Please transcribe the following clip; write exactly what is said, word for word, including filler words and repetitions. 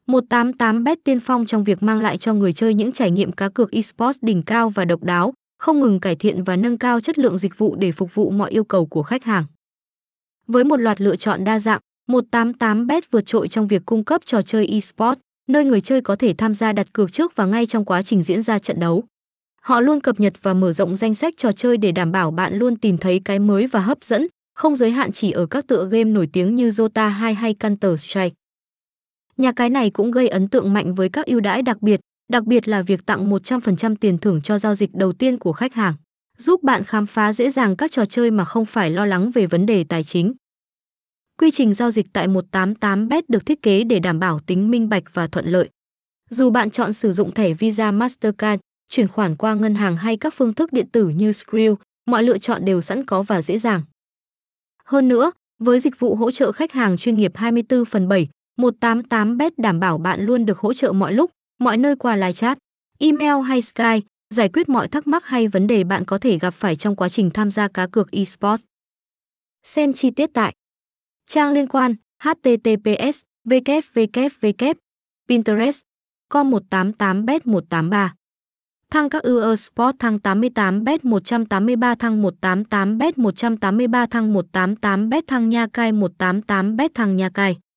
một tám tám bet tiên phong trong việc mang lại cho người chơi những trải nghiệm cá cược esports đỉnh cao và độc đáo, không ngừng cải thiện và nâng cao chất lượng dịch vụ để phục vụ mọi yêu cầu của khách hàng. Với một loạt lựa chọn đa dạng, một tám tám bet vượt trội trong việc cung cấp trò chơi esports, nơi người chơi có thể tham gia đặt cược trước và ngay trong quá trình diễn ra trận đấu. Họ luôn cập nhật và mở rộng danh sách trò chơi để đảm bảo bạn luôn tìm thấy cái mới và hấp dẫn, không giới hạn chỉ ở các tựa game nổi tiếng như Dota hai hay Counter-Strike. Nhà cái này cũng gây ấn tượng mạnh với các ưu đãi đặc biệt, đặc biệt là việc tặng một trăm phần trăm tiền thưởng cho giao dịch đầu tiên của khách hàng, giúp bạn khám phá dễ dàng các trò chơi mà không phải lo lắng về vấn đề tài chính. Quy trình giao dịch tại một tám tám bet được thiết kế để đảm bảo tính minh bạch và thuận lợi. Dù bạn chọn sử dụng thẻ Visa Mastercard, chuyển khoản qua ngân hàng hay các phương thức điện tử như Skrill, mọi lựa chọn đều sẵn có và dễ dàng. Hơn nữa, với dịch vụ hỗ trợ khách hàng chuyên nghiệp hai mươi tư phần bảy, một tám tám bet đảm bảo bạn luôn được hỗ trợ mọi lúc, mọi nơi qua live chat, email hay Skype, giải quyết mọi thắc mắc hay vấn đề bạn có thể gặp phải trong quá trình tham gia cá cược esports. Xem chi tiết tại trang liên quan h t t p s w w w pinterest com một tám tám bet một tám ba thăng các ưu Sport thăng tám mươi tám bet một trăm tám mươi ba thăng một tám tám bet một trăm tám mươi ba thăng một tám tám bet thăng Nha Cai một tám tám bet thăng Nha Cai.